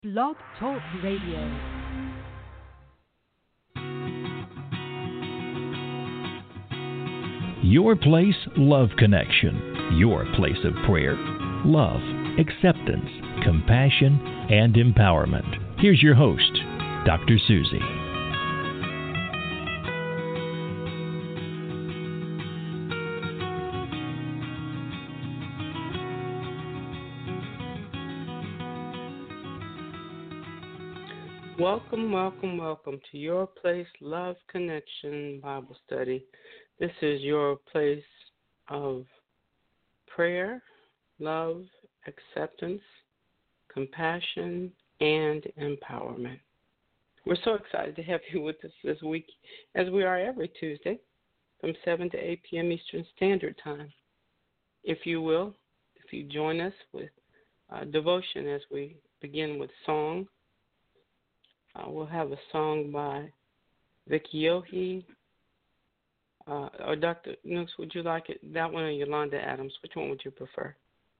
Blog Talk Radio. Your Place Love Connection. Your place of prayer, love, acceptance, compassion, and empowerment. Here's your host, Dr. Susie. Welcome to Your Place Love Connection Bible Study. This is your place of prayer, love, acceptance, compassion, and empowerment. We're so excited to have you with us this week, as we are every Tuesday from 7 to 8 p.m. Eastern Standard Time. If you join us with devotion as we begin with song. We'll have a song by Vicky Yohe. Or Dr. Nooks, would you like it? That one or Yolanda Adams? Which one would you prefer?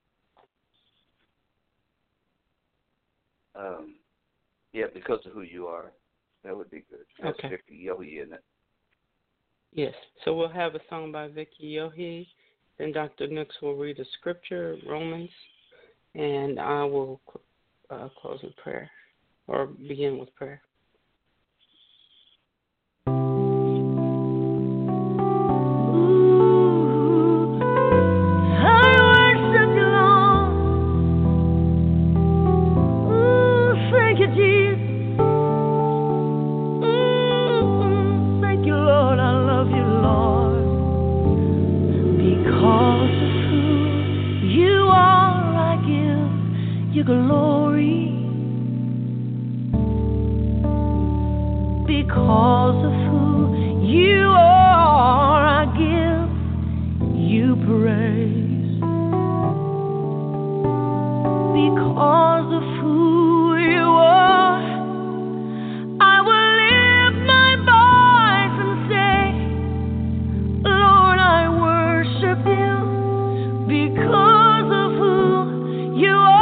Because of who you are. That would be good. That's okay. Vicky Yohe, isn't it? Yes. So we'll have a song by Vicky Yohe. Then Dr. Nooks will read a scripture, Romans, and I will close with prayer. Or begin with prayer. Because of who you are, I give you praise. Because of who you are, I will lift my voice and say, Lord, I worship you because of who you are.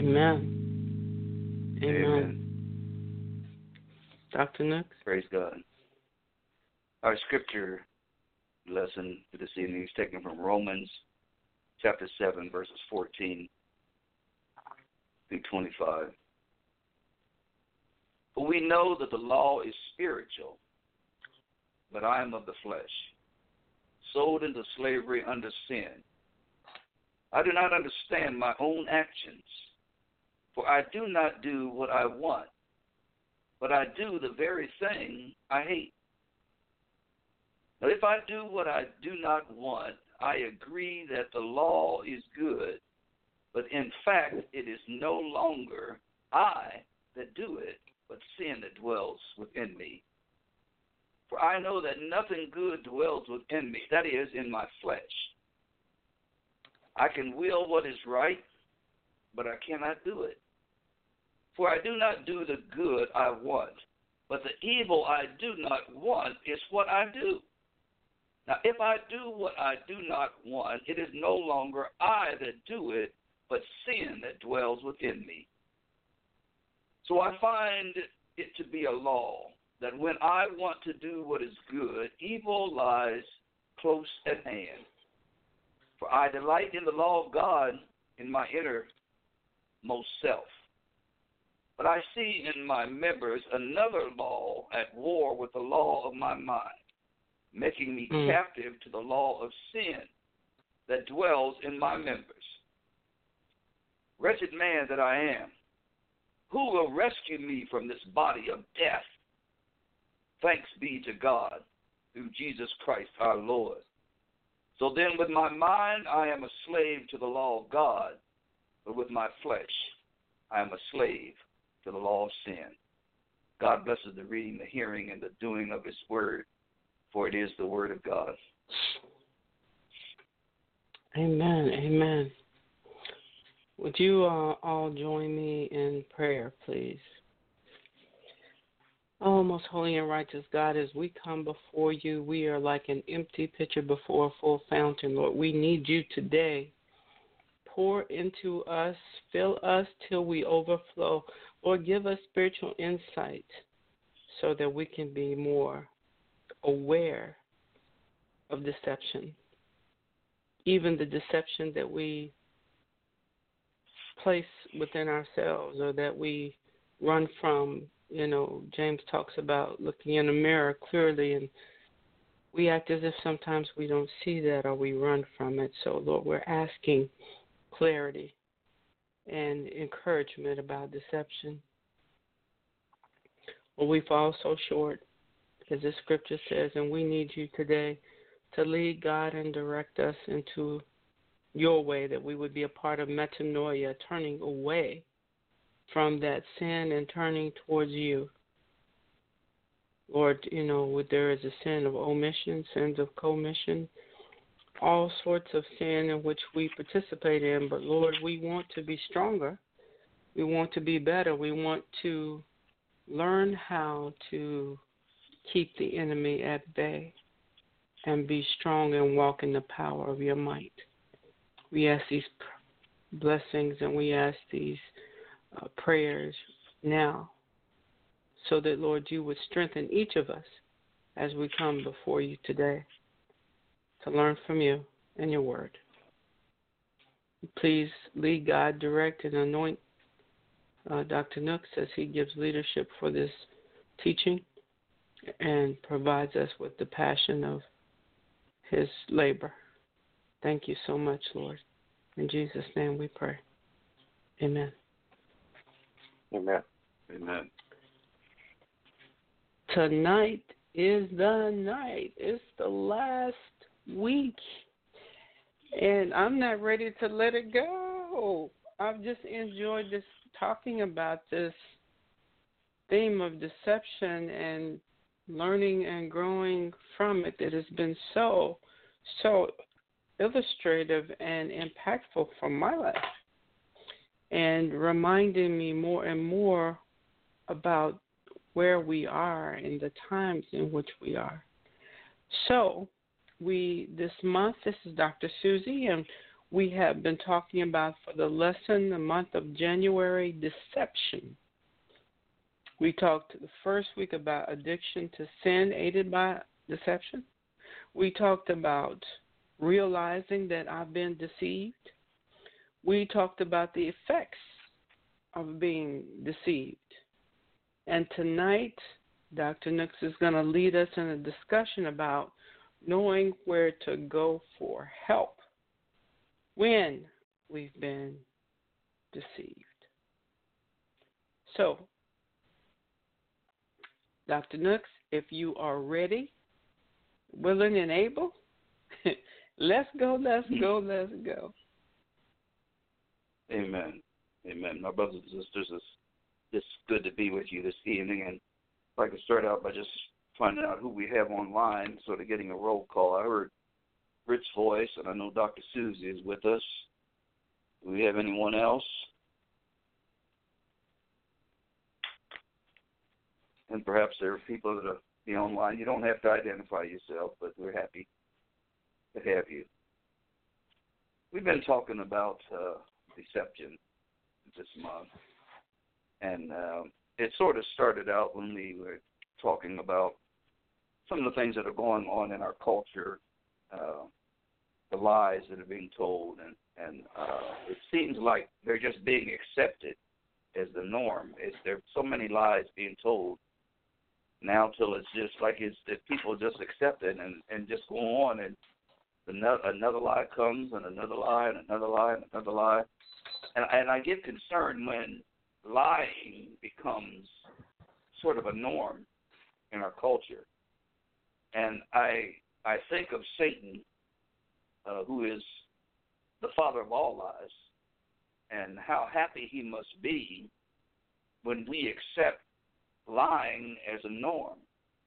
Amen. Amen. Dr. Nooks? Praise God. Our scripture lesson for this evening is taken from Romans chapter 7, verses 14 through 25. For we know that the law is spiritual, but I am of the flesh, sold into slavery under sin. I do not understand my own actions, for I do not do what I want, but I do the very thing I hate. Now, if I do what I do not want, I agree that the law is good, but in fact it is no longer I that do it, but sin that dwells within me. For I know that nothing good dwells within me, that is, in my flesh. I can will what is right, but I cannot do it. For I do not do the good I want, but the evil I do not want is what I do. Now, if I do what I do not want, it is no longer I that do it, but sin that dwells within me. So I find it to be a law that when I want to do what is good, evil lies close at hand. For I delight in the law of God in my innermost self. But I see in my members another law at war with the law of my mind, making me captive to the law of sin that dwells in my members. Wretched man that I am, who will rescue me from this body of death? Thanks be to God through Jesus Christ our Lord. So then with my mind I am a slave to the law of God, but with my flesh I am a slave to the law of sin. God blesses the reading, the hearing, and the doing of his word, for it is the word of God. Amen. Amen. Would you all join me in prayer, please? Oh, most holy and righteous God, as we come before you, we are like an empty pitcher before a full fountain. Lord, we need you today. Pour into us, fill us till we overflow. Lord, give us spiritual insight so that we can be more aware of deception, even the deception that we place within ourselves or that we run from. You know, James talks about looking in a mirror clearly, and we act as if sometimes we don't see that or we run from it. So, Lord, we're asking clarity and encouragement about deception. Well, we fall so short, as the scripture says, and we need you today to lead, God, and direct us into your way, that we would be a part of metanoia, turning away from that sin and turning towards you. Lord, you know, there is a sin of omission, sins of commission, all sorts of sin in which we participate in. But, Lord, we want to be stronger. We want to be better. We want to learn how to keep the enemy at bay and be strong and walk in the power of your might. We ask these blessings and we ask these prayers now so that, Lord, you would strengthen each of us as we come before you today to learn from you and your word. Please lead, God, direct, and anoint Dr. Nooks as he gives leadership for this teaching and provides us with the passion of his labor. Thank you so much, Lord. In Jesus' name we pray. Amen. Amen. Amen. Tonight is the night. It's the last week. And I'm not ready to let it go. I've just enjoyed this talking about this theme of deception and learning and growing from it. That has been so illustrative and impactful for my life, and reminding me more and more about where we are and the times in which we are. So this month, this is Dr. Susie, and We have been talking about for the lesson, the month of January, deception. We talked the first week about addiction to sin aided by deception. We talked about realizing that I've been deceived. We talked about the effects of being deceived. And tonight, Dr. Nooks is going to lead us in a discussion about knowing where to go for help when we've been deceived. So, Dr. Nooks, if you are ready, willing, and able, let's go. Amen. Amen. My brothers and sisters, it's good to be with you this evening. And if I could start out by just finding out who we have online, sort of getting a roll call. I heard Rick's voice, and I know Dr. Susie is with us. Do we have anyone else? And perhaps there are people that will be online. You don't have to identify yourself, but we're happy to have you. We've been talking about deception this month, and it sort of started out when we were talking about some of the things that are going on in our culture, the lies that are being told, and it seems like they're just being accepted as the norm. There are so many lies being told now till it's just like that people just accept it and just go on, and another lie comes, and another lie, and another lie, and another lie. And I get concerned when lying becomes sort of a norm in our culture. And I think of Satan, who is the father of all lies, and how happy he must be when we accept lying as a norm.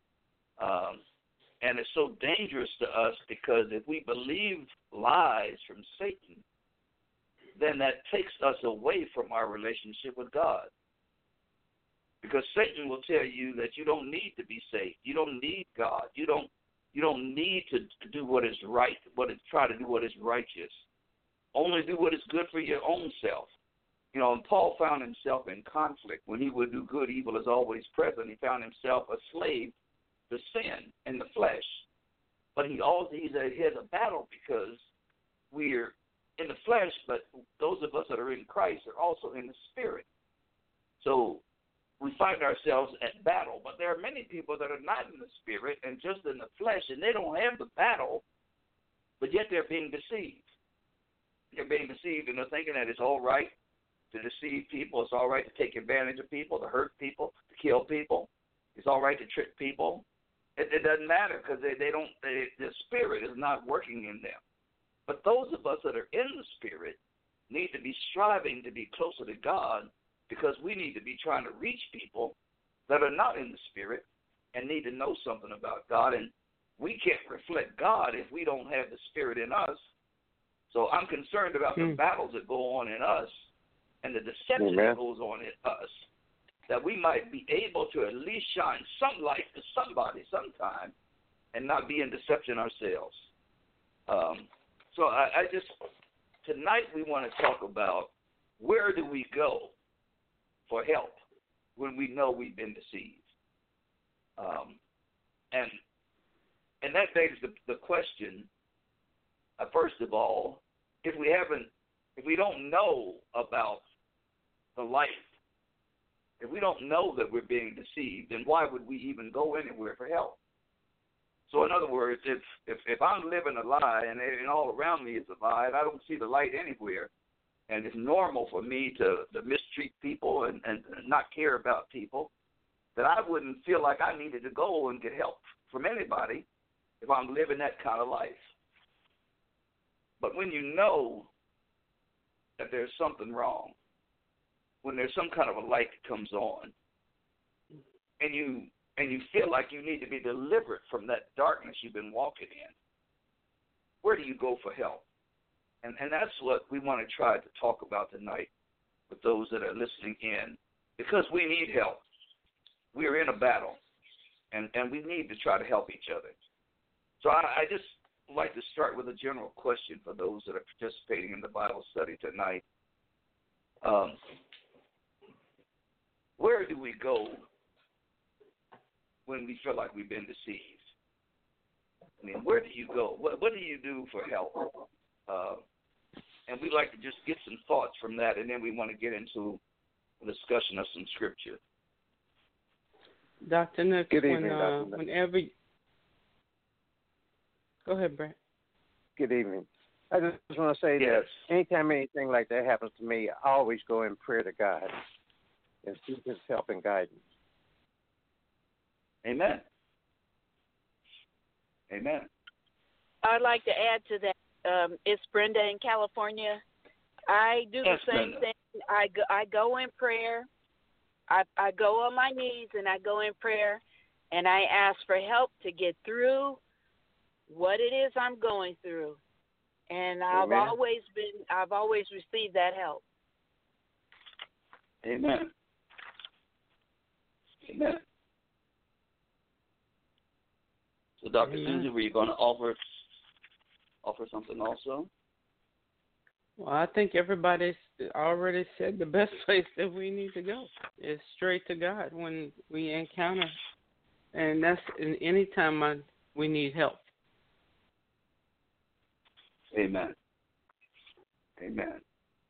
And it's so dangerous to us because if we believe lies from Satan, then that takes us away from our relationship with God. Because Satan will tell you that you don't need to be saved. You don't need God. You don't need to do what is right, try to do what is righteous. Only do what is good for your own self. You know, and Paul found himself in conflict. When he would do good, evil is always present. He found himself a slave to sin in the flesh. But he's a battle because we're in the flesh, but those of us that are in Christ are also in the spirit. So we find ourselves at battle. But there are many people that are not in the spirit and just in the flesh, and they don't have the battle, but yet they're being deceived. They're being deceived, and they're thinking that it's all right to deceive people. It's all right to take advantage of people, to hurt people, to kill people. It's all right to trick people. It doesn't matter because the spirit is not working in them. But those of us that are in the spirit need to be striving to be closer to God, because we need to be trying to reach people that are not in the spirit and need to know something about God. And we can't reflect God if we don't have the spirit in us. So I'm concerned about the battles that go on in us and the deception that goes on in us, that we might be able to at least shine some light to somebody sometime and not be in deception ourselves. So I just, tonight we want to talk about where do we go for help when we know we've been deceived. And that begs the question, first of all, if we don't know about the light, if we don't know that we're being deceived, then why would we even go anywhere for help? So in other words, if I'm living a lie and all around me is a lie and I don't see the light anywhere, and it's normal for me to mistreat people and not care about people, then I wouldn't feel like I needed to go and get help from anybody if I'm living that kind of life. But when you know that there's something wrong, when there's some kind of a light that comes on, and you feel like you need to be delivered from that darkness you've been walking in, where do you go for help? And that's what we want to try to talk about tonight with those that are listening in, because we need help. We're in a battle, and we need to try to help each other. So I just like to start with a general question for those that are participating in the Bible study tonight. Where do we go when we feel like we've been deceived? I mean, where do you go? What do you do for help? And we'd like to just get some thoughts from that, and then we want to get into a discussion of some scripture. Dr. Nooks, Good evening, Dr. Nooks. whenever... Go ahead, Brent. Good evening. I just want to say that anytime anything like that happens to me, I always go in prayer to God and seek His help and guidance. Amen. Amen. I'd like to add to that. It's Brenda in California. I do the same thing. I go in prayer. I go on my knees and I go in prayer, and I ask for help to get through what it is I'm going through. And I've always received that help. Amen. Amen. So, Dr. Susie, were you going to offer something also? Well, I think everybody's already said the best place that we need to go is straight to God when we encounter, and that's in any time we need help. Amen. Amen.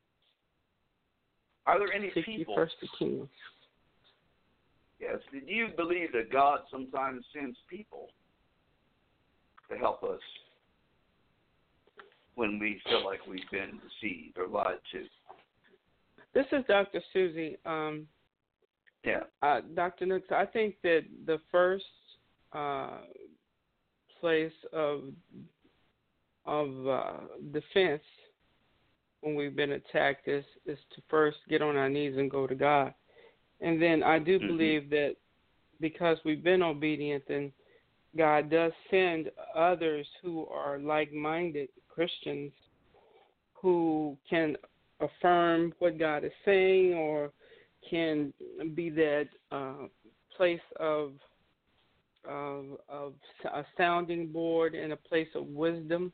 Are there any people? First the kingdom. Yes. Do you believe that God sometimes sends people to help us when we feel like we've been deceived or lied to? This is Dr. Susie. Dr. Nooks, I think that the first place of defense when we've been attacked is to first get on our knees and go to God. And then I do believe that because we've been obedient, then God does send others who are like-minded Christians who can affirm what God is saying or can be that place of a sounding board and a place of wisdom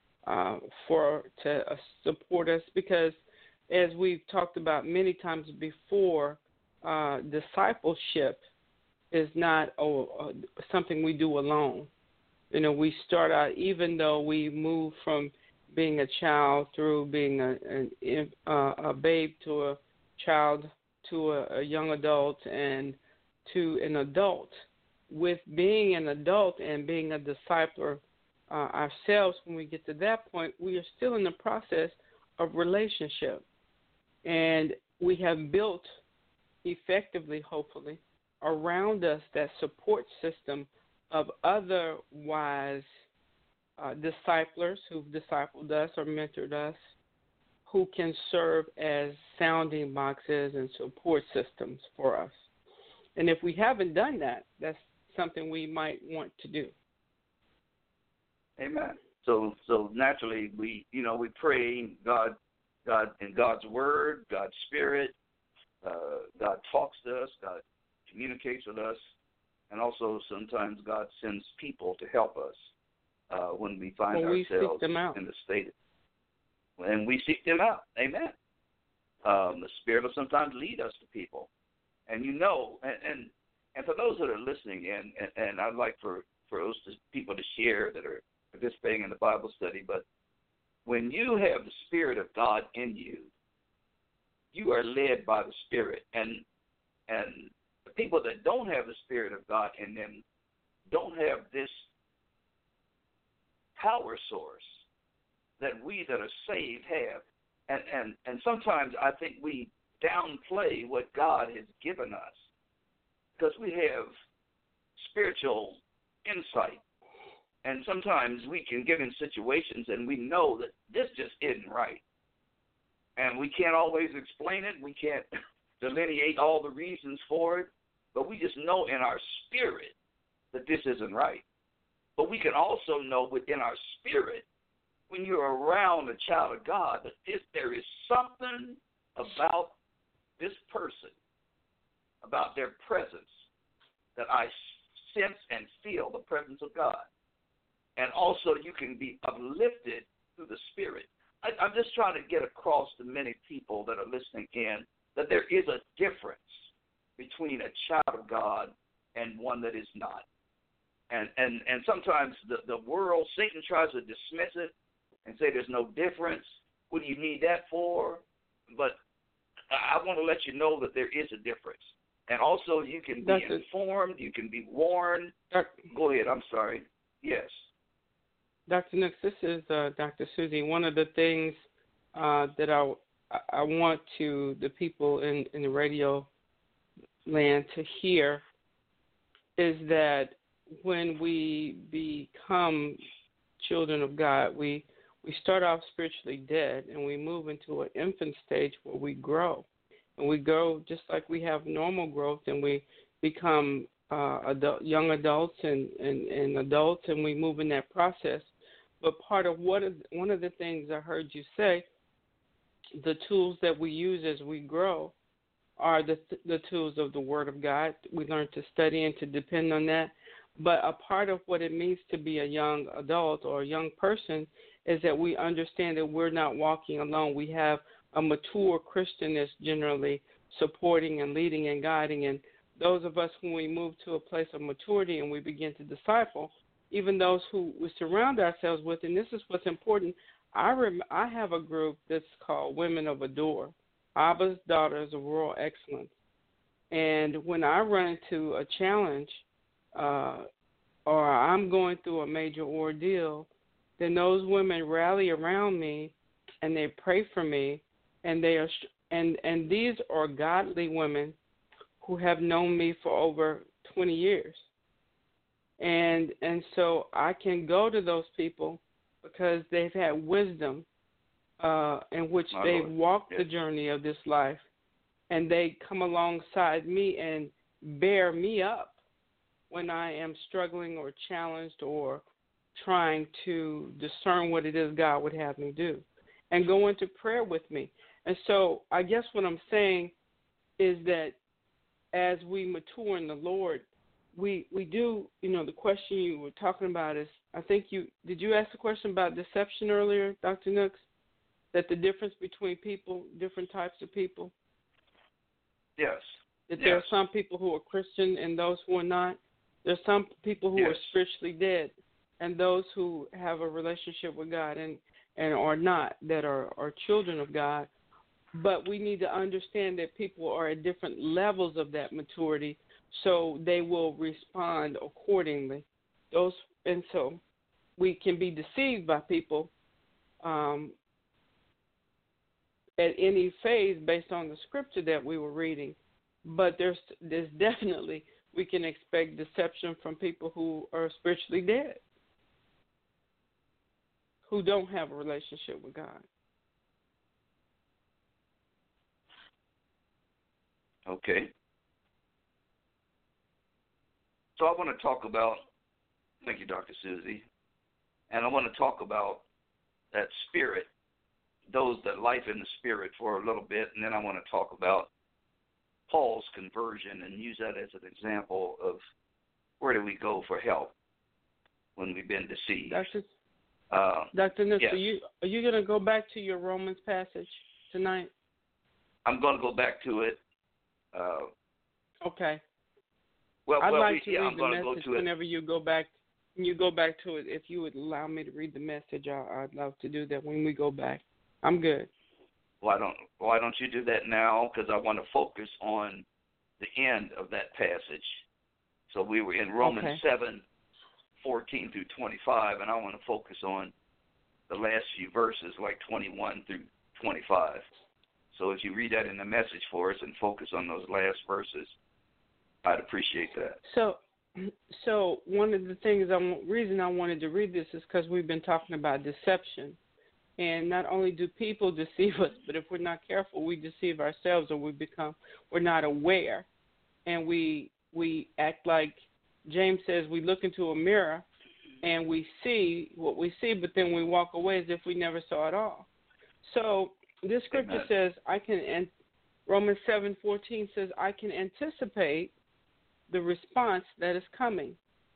to support us, because as we've talked about many times before, discipleship is not something we do alone. You know, we start out, even though we move from being a child through being a babe to a child to a young adult and to an adult. With being an adult and being a discipler ourselves, when we get to that point, we are still in the process of relationship. And we have built effectively, hopefully, around us that support system of other wise disciplers who've discipled us or mentored us, who can serve as sounding boxes and support systems for us. And if we haven't done that, that's something we might want to do. Amen. So naturally we pray God in God's word, God's spirit, God talks to us, God communicates with us, and also sometimes God sends people to help us when we find ourselves in the state. And we seek them out. Amen. The Spirit will sometimes lead us to people. And and for those that are listening in, and I'd like for those people to share that are participating in the Bible study, but when you have the Spirit of God in you, you are led by the Spirit. And the people that don't have the Spirit of God in them don't have this power source that we that are saved have. And sometimes I think we downplay what God has given us because we have spiritual insight. And sometimes we can get in situations and we know that this just isn't right. And we can't always explain it. We can't delineate all the reasons for it. But we just know in our spirit that this isn't right. But we can also know within our spirit, when you're around a child of God, that there is something about this person, about their presence, that I sense and feel the presence of God. and also you can be uplifted through the Spirit. I'm just trying to get across to many people that are listening in that there is a difference between a child of God and one that is not. And sometimes the world, Satan tries to dismiss it and say there's no difference. What do you need that for? But I want to let you know that there is a difference. And also you can be informed, you can be warned. Go ahead, I'm sorry. Yes. Dr. Nix, this is Dr. Susie. One of the things that I want the people in the radio land to hear is that when we become children of God, we start off spiritually dead and we move into an infant stage where we grow. And we grow just like we have normal growth, and we become young adults and adults, and we move in that process. But part of one of the things I heard you say, the tools that we use as we grow are the tools of the Word of God. We learn to study and to depend on that. But a part of what it means to be a young adult or a young person is that we understand that we're not walking alone. We have a mature Christian that's generally supporting and leading and guiding. And those of us, when we move to a place of maturity and we begin to disciple, even those who we surround ourselves with, and this is what's important, I have a group that's called Women of Adore, Abba's Daughters of Royal Excellence. And when I run into a challenge or I'm going through a major ordeal, then those women rally around me and they pray for me, and they are and these are godly women who have known me for over 20 years. And so I can go to those people because they've had wisdom in which they've walked the journey of this life, and they come alongside me and bear me up when I am struggling or challenged or trying to discern what it is God would have me do, and go into prayer with me. And so I guess what I'm saying is that as we mature in the Lord, we do, the question you were talking about is, did you ask the question about deception earlier, Dr. Nooks? That the difference between people, different types of people? Yes. That there are some people who are Christian and those who are not. There's some people who are spiritually dead and those who have a relationship with God and are not, that are children of God. But we need to understand that people are at different levels of that maturity, so they will respond accordingly. And so we can be deceived by people at any phase based on the scripture that we were reading. But there's definitely, we can expect deception from people who are spiritually dead, who don't have a relationship with God. Okay. So I want to talk about, thank you, Dr. Susie, and I want to talk about that spirit, those that life in the spirit for a little bit, and then I want to talk about Paul's conversion and use that as an example of where do we go for help when we've been deceived. Dr. Nuss, yes. are you going to go back to your Romans passage tonight? I'm going to go back to it. Okay. I'd like to read the message whenever you go back. When you go back to it, if you would allow me to read the message, I'd love to do that when we go back. I'm good. Why don't you do that now? Because I want to focus on the end of that passage. So we were in Romans 7:14 through 25, and I want to focus on the last few verses, like 21 through 25. So if you read that in the message for us and focus on those last verses, I'd appreciate that. So one of the things, reason I wanted to read this is because we've been talking about deception. And not only do people deceive us, but if we're not careful, we deceive ourselves, or we're not aware. And we act like James says, we look into a mirror and we see what we see, but then we walk away as if we never saw it all. So this scripture says, Romans 7:14 says, I can anticipate the response that is coming.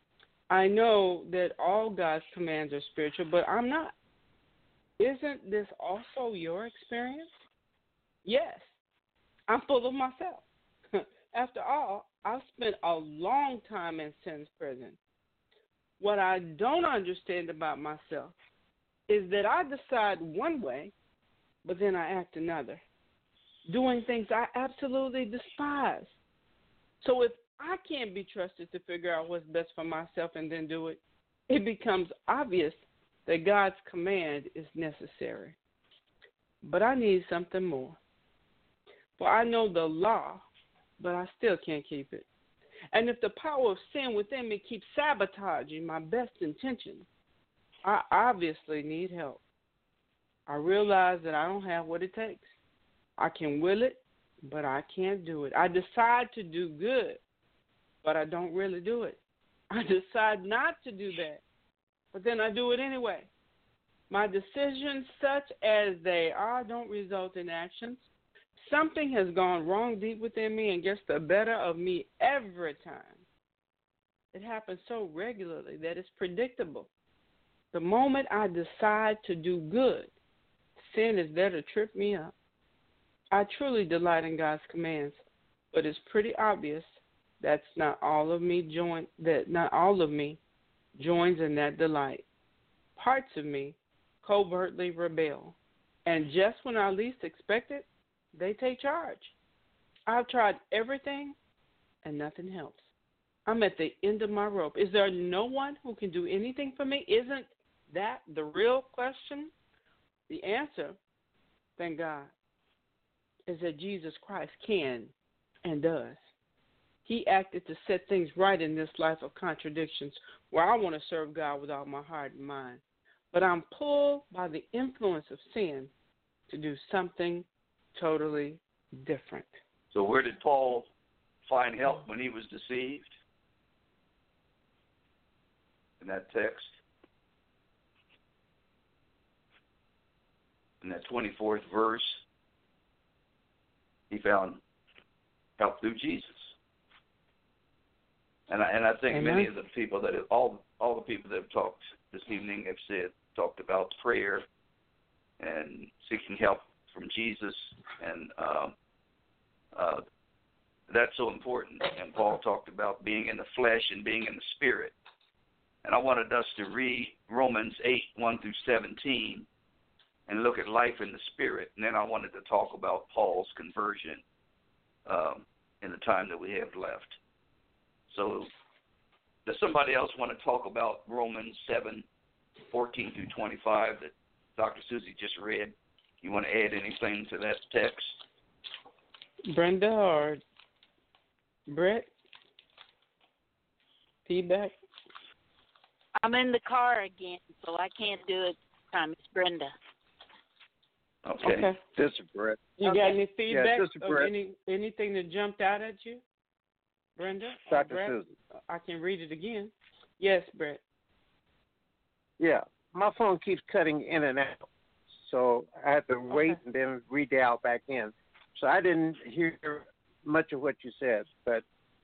I know that all God's commands are spiritual, but I'm not. Isn't this also your experience? Yes. I'm full of myself. After all, I've spent a long time in sin's prison. What I don't understand about myself is that I decide one way, but then I act another, doing things I absolutely despise. So if I can't be trusted to figure out what's best for myself and then do it, it becomes obvious that God's command is necessary. But I need something more. For I know the law, but I still can't keep it. And if the power of sin within me keeps sabotaging my best intentions, I obviously need help. I realize that I don't have what it takes. I can will it, but I can't do it. I decide to do good, but I don't really do it. I decide not to do that, but then I do it anyway. My decisions, such as they are, don't result in actions. Something has gone wrong deep within me and gets the better of me every time. It happens so regularly that it's predictable. The moment I decide to do good, sin is there to trip me up. I truly delight in God's commands, but it's pretty obvious that not all of me joins in that delight. Parts of me covertly rebel, and just when I least expect it, they take charge. I've tried everything, and nothing helps. I'm at the end of my rope. Is there no one who can do anything for me? Isn't that the real question? The answer, thank God, is that Jesus Christ can and does. He acted to set things right in this life of contradictions where I want to serve God with all my heart and mind. But I'm pulled by the influence of sin to do something totally different. So where did Paul find help when he was deceived? In that text. In that 24th verse, he found help through Jesus. And I think Amen. many of the people that have, all the people that have talked this evening have talked about prayer and seeking help from Jesus, and that's so important. And Paul talked about being in the flesh and being in the spirit. And I wanted us to read Romans 8:1-17 and look at life in the spirit. And then I wanted to talk about Paul's conversion in the time that we have left. So does somebody else want to talk about Romans 7:14-25 that Dr. Susie just read? You want to add anything to that text? Brenda or Brett? Feedback? I'm in the car again, so I can't do it this time. It's Brenda. Okay. This is Brett. You got any feedback this is of Brett. anything that jumped out at you? Brenda? Dr. Brett? Susan. I can read it again. Yes, Brett. Yeah, my phone keeps cutting in and out, so I have to wait and then redial back in. So I didn't hear much of what you said, but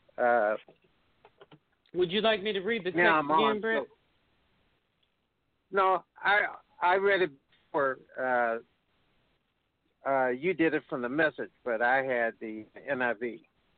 would you like me to read the text now I'm again, on. Brett? So, no, I read it before. You did it from the Message, but I had the NIV.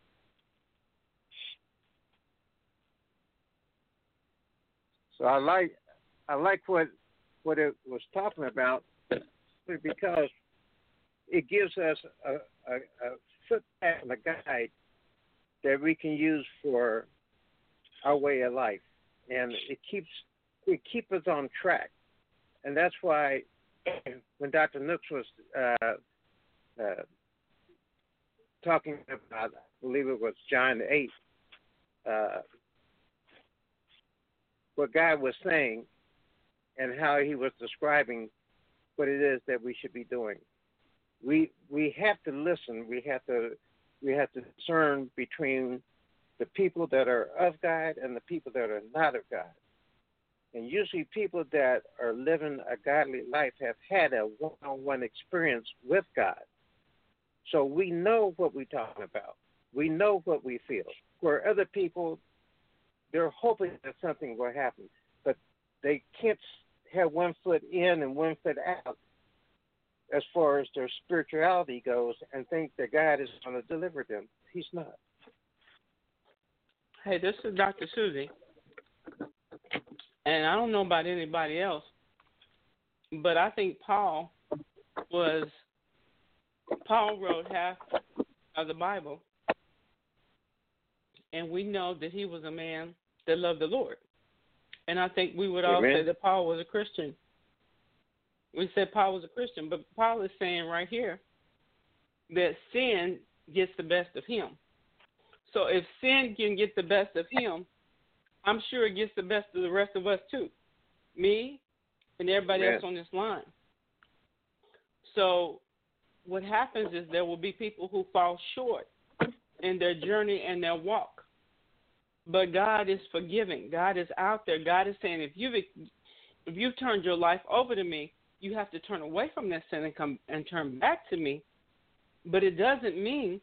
So I like what it was talking about because it gives us a footpath and a guide that we can use for our way of life, and it keeps us on track, and that's why when Dr. Nooks was talking about, I believe it was John 8. What God was saying and how he was describing what it is that we should be doing. We have to listen. We have to discern between the people that are of God and the people that are not of God. And usually people that are living a godly life have had a one-on-one experience with God. So we know what we're talking about. We know what we feel. Where other people they're hoping that something will happen, but they can't have one foot in and one foot out as far as their spirituality goes and think that God is going to deliver them. He's not. Hey, this is Dr. Susie, and I don't know about anybody else, but I think Paul wrote half of the Bible, and we know that he was a man that loved the Lord. And I think we would all say that Paul was a Christian. We said Paul was a Christian, but Paul is saying right here that sin gets the best of him. So if sin can get the best of him, I'm sure it gets the best of the rest of us too. Me and everybody else on this line. So what happens is there will be people who fall short in their journey and their walk. But God is forgiving. God is out there. God is saying, if you've turned your life over to me, you have to turn away from that sin and come and turn back to me. But it doesn't mean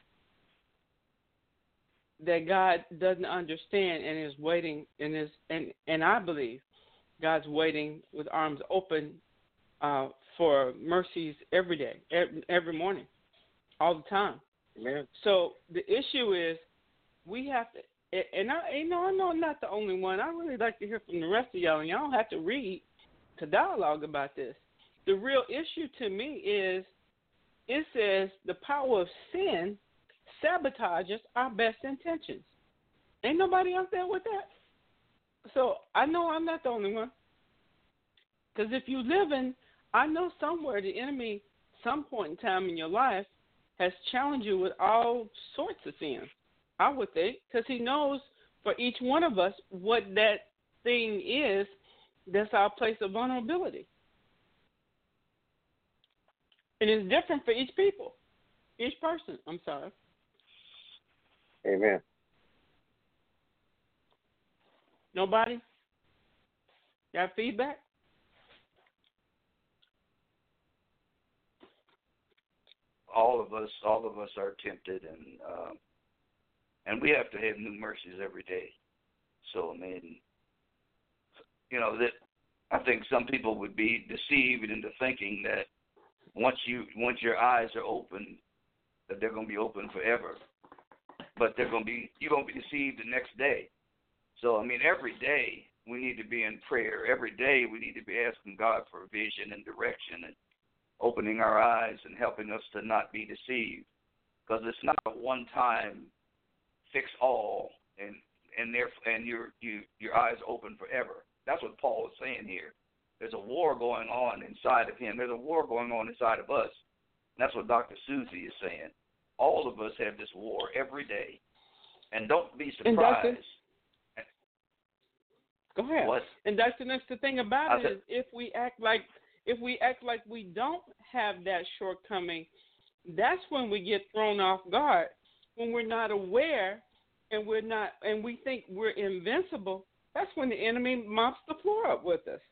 that God doesn't understand and is waiting and I believe God's waiting with arms open for mercies every day, every morning, all the time. Amen. So the issue is we have to. And I know I'm not the only one. I really like to hear from the rest of y'all, and y'all don't have to read to dialogue about this. The real issue to me is it says the power of sin sabotages our best intentions. Ain't nobody out there with that? So I know I'm not the only one. Because if you live in, I know somewhere the enemy, some point in time in your life, has challenged you with all sorts of sins. I would think, because he knows for each one of us what that thing is that's our place of vulnerability. And it's different for each people, each person. I'm sorry. Amen. Nobody? Got feedback? All of us are tempted, and we have to have new mercies every day. So, I mean, that I think some people would be deceived into thinking that once your eyes are open, that they're going to be open forever. But you're going to be deceived the next day. So, I mean, every day we need to be in prayer. Every day we need to be asking God for vision and direction and opening our eyes and helping us to not be deceived. Because it's not a one-time fix all and your eyes open forever. That's what Paul is saying here. There's a war going on inside of him. There's a war going on inside of us. And that's what Dr. Susie is saying. All of us have this war every day. And don't be surprised. Go ahead. What? And that's the thing about it is if we act like we don't have that shortcoming, that's when we get thrown off guard. When we're not aware and we think we're invincible, that's when the enemy mops the floor up with us.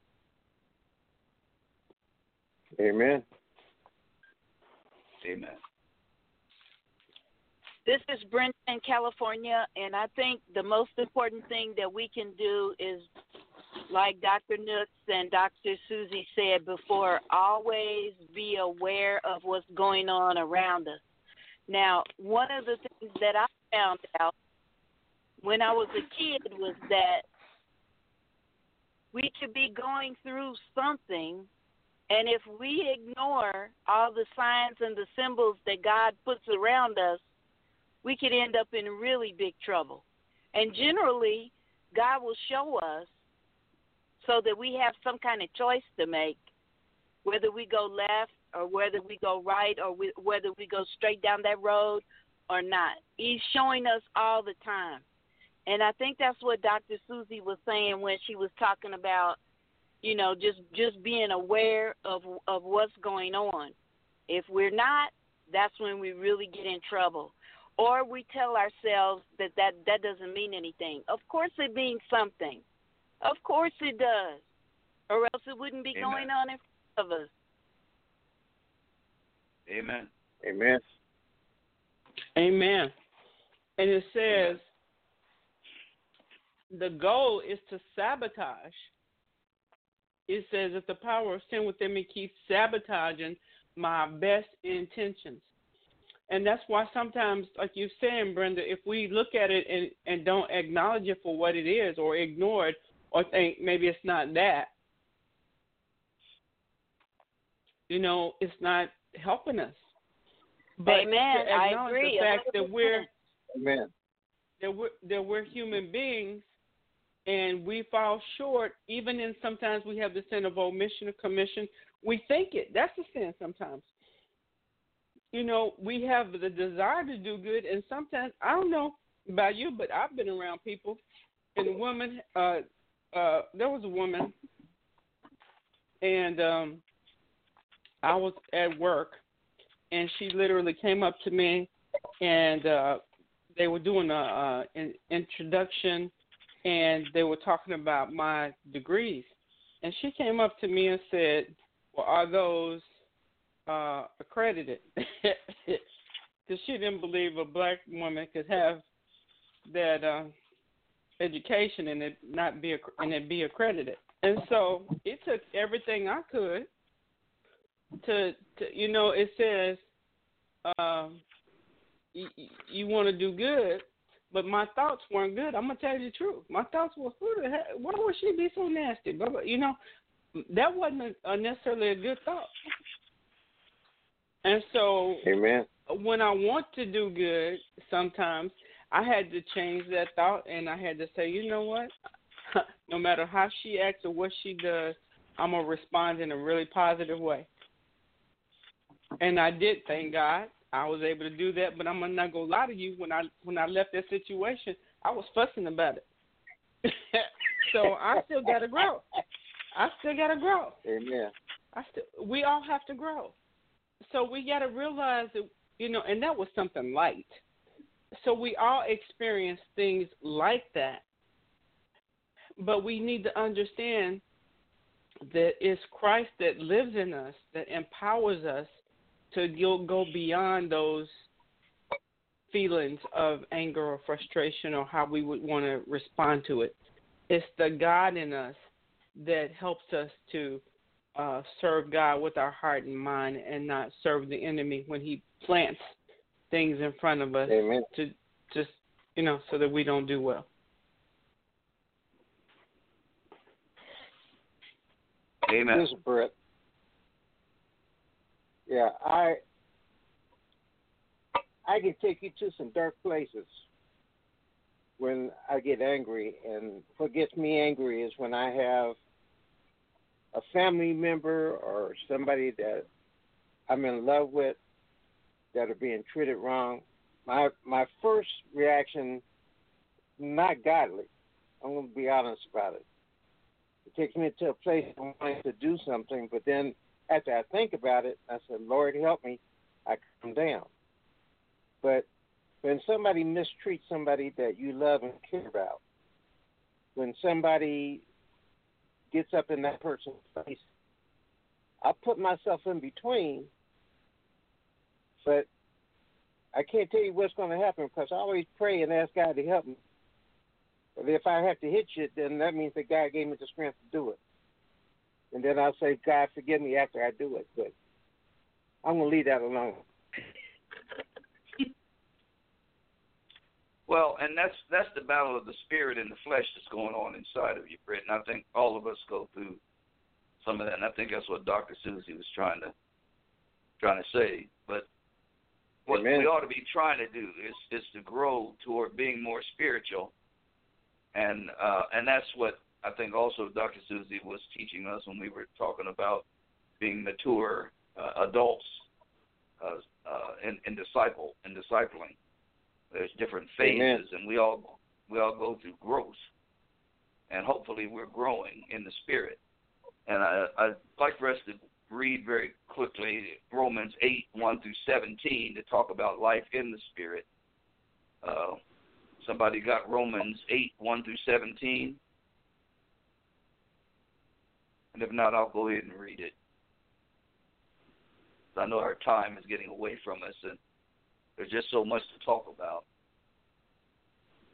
Amen. Amen. This is Brenda in California, and I think the most important thing that we can do is, like Dr. Nooks and Dr. Susie said before, always be aware of what's going on around us. Now, one of the things that I found out when I was a kid was that we could be going through something, and if we ignore all the signs and the symbols that God puts around us, we could end up in really big trouble. And generally, God will show us so that we have some kind of choice to make, whether we go left or whether we go right or whether we go straight down that road or not. He's showing us all the time. And I think that's what Dr. Susie was saying when she was talking about, just being aware of what's going on. If we're not, that's when we really get in trouble. Or we tell ourselves that doesn't mean anything. Of course it means something. Of course it does. Or else it wouldn't be going on in front of us. Amen. Amen. Amen. And it says, the goal is to sabotage. It says if the power of sin within me keeps sabotaging my best intentions. And that's why sometimes, like you're saying, Brenda, if we look at it and don't acknowledge it for what it is, or ignore it, or think maybe it's not that, it's not helping us. But Amen. to I acknowledge agree. the fact that Amen. we're human beings, and we fall short. Even in sometimes we have the sin of omission or commission. We think it. That's a sin sometimes. We have the desire to do good, and sometimes, I don't know about you, but I've been around people, and a woman, there was a woman, and I was at work, and she literally came up to me, and they were doing an introduction, and they were talking about my degrees, and she came up to me and said, well, are those accredited? Because she didn't believe a black woman could have that education and it not be be accredited. And so it took everything I could to it says you want to do good, but my thoughts weren't good. I'm gonna tell you the truth. My thoughts were, who the heck? Why would she be so nasty? But that wasn't necessarily a good thought. And so, Amen. When I want to do good, sometimes I had to change that thought, and I had to say, you know what? No matter how she acts or what she does, I'm gonna respond in a really positive way. And I did, thank God. I was able to do that, but I'm not gonna lie to you. When I left that situation, I was fussing about it. So I still gotta grow. Amen. We all have to grow. So we got to realize that, and that was something light. So we all experience things like that. But we need to understand that it's Christ that lives in us, that empowers us to go beyond those feelings of anger or frustration or how we would want to respond to it. It's the God in us that helps us to serve God with our heart and mind, and not serve the enemy when he plants things in front of us. Amen. To just, so that we don't do well. Amen. This is Brett. Yeah, I can take you to some dark places when I get angry, and what gets me angry is when I have a family member or somebody that I'm in love with that are being treated wrong. My first reaction, not godly. I'm going to be honest about it. It takes me to a place of wanting to do something, but then after I think about it, I said, Lord, help me. I come down. But when somebody mistreats somebody that you love and care about, when somebody gets up in that person's face, I put myself in between, but I can't tell you what's going to happen because I always pray and ask God to help me. But if I have to hit you, then that means that God gave me the strength to do it. And then I'll say, God, forgive me after I do it. But I'm going to leave that alone. Well, and that's the battle of the spirit and the flesh that's going on inside of you, Britt. And I think all of us go through some of that. And I think that's what Dr. Susie was trying to say. But what Amen. we ought to be trying to do is to grow toward being more spiritual. And that's what I think also Dr. Susie was teaching us when we were talking about being mature adults in discipling. There's different phases, Amen. and we all go through growth, and hopefully we're growing in the spirit. And I'd like for us to read very quickly Romans 8:1-17 to talk about life in the spirit. Somebody got Romans 8:1-17? And if not, I'll go ahead and read it. I know our time is getting away from us, and there's just so much to talk about.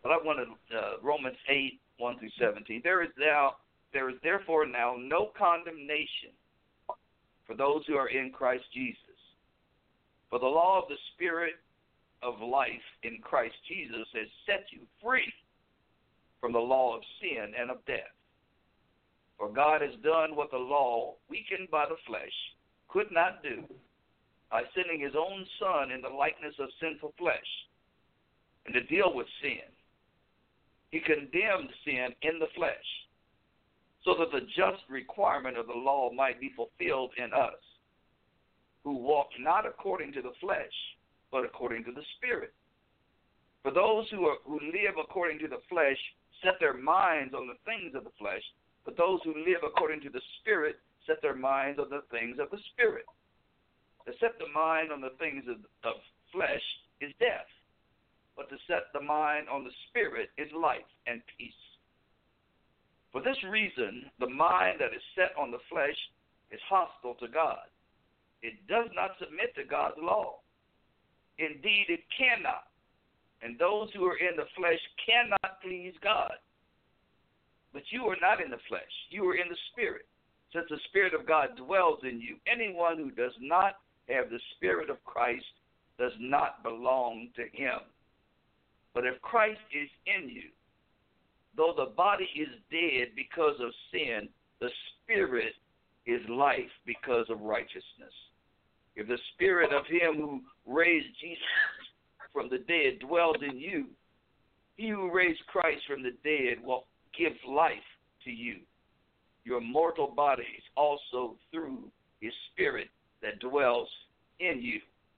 But I wanted Romans 8, 1 through 17. There is therefore now no condemnation for those who are in Christ Jesus. For the law of the Spirit of life in Christ Jesus has set you free from the law of sin and of death. For God has done what the law, weakened by the flesh, could not do, by sending his own Son in the likeness of sinful flesh, and to deal with sin. He condemned sin in the flesh, so that the just requirement of the law might be fulfilled in us, who walk not according to the flesh, but according to the Spirit. For those who live according to the flesh set their minds on the things of the flesh, but those who live according to the Spirit set their minds on the things of the Spirit. To set the mind on the things of flesh is death, but to set the mind on the Spirit is life and peace. For this reason, the mind that is set on the flesh is hostile to God. It does not submit to God's law. Indeed, it cannot. And those who are in the flesh cannot please God. But you are not in the flesh. You are in the Spirit, since the Spirit of God dwells in you. Anyone who does not have the Spirit of Christ does not belong to him. But if Christ is in you, though the body is dead because of sin, the Spirit is life because of righteousness. If the Spirit of him who raised Jesus from the dead dwells in you, he who raised Christ from the dead will give life to you, your mortal bodies also through his Spirit that dwells in you.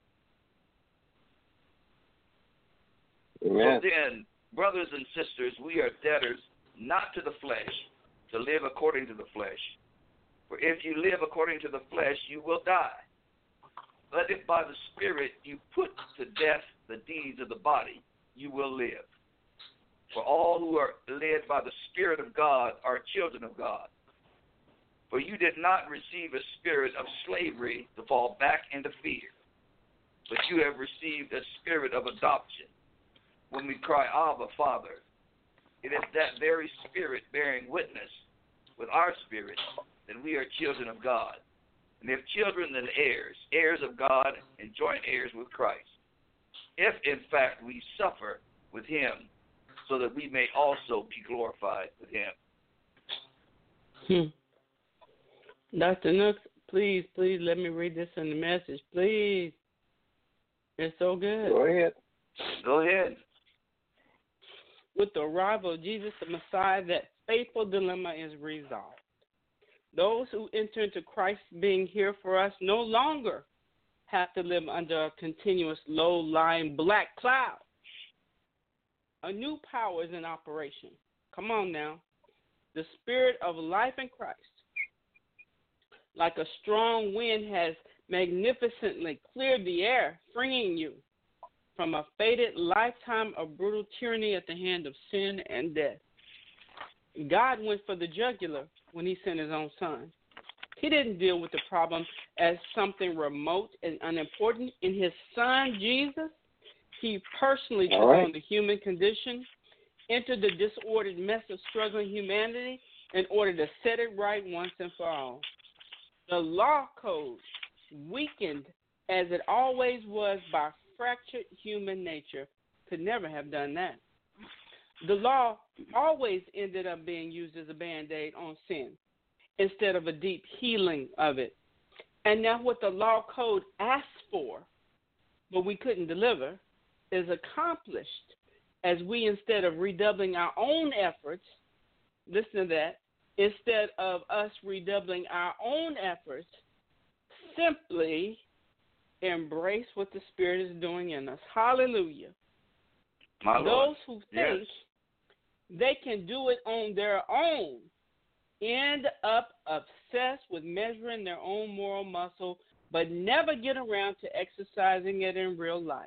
Amen. So then, brothers and sisters, we are debtors not to the flesh, to live according to the flesh. For if you live according to the flesh, you will die. But if by the Spirit you put to death the deeds of the body, you will live. For all who are led by the Spirit of God are children of God. For you did not receive a spirit of slavery to fall back into fear, but you have received a spirit of adoption, when we cry, Abba, Father. It is that very Spirit bearing witness with our spirit that we are children of God. And if children, then heirs, heirs of God and joint heirs with Christ. If, in fact, we suffer with him, so that we may also be glorified with him. Dr. Nooks, please let me read this in the Message, please. It's so good. Go ahead. With the arrival of Jesus the Messiah, that fateful dilemma is resolved. Those who enter into Christ being here for us no longer have to live under a continuous low-lying black cloud. A new power is in operation. Come on now. The Spirit of life in Christ, like a strong wind, has magnificently cleared the air, freeing you from a fated lifetime of brutal tyranny at the hand of sin and death. God went for the jugular when he sent his own Son. He didn't deal with the problem as something remote and unimportant. In his Son, Jesus, he personally took on the human condition, entered the disordered mess of struggling humanity in order to set it right once and for all. The law code, weakened as it always was by fractured human nature, could never have done that. The law always ended up being used as a Band-Aid on sin instead of a deep healing of it. And now what the law code asked for, but we couldn't deliver, is accomplished as we, instead of redoubling our own efforts, listen to that, instead of us redoubling our own efforts, simply embrace what the Spirit is doing in us. Hallelujah. My Those Lord. who think they can do it on their own end up obsessed with measuring their own moral muscle, but never get around to exercising it in real life.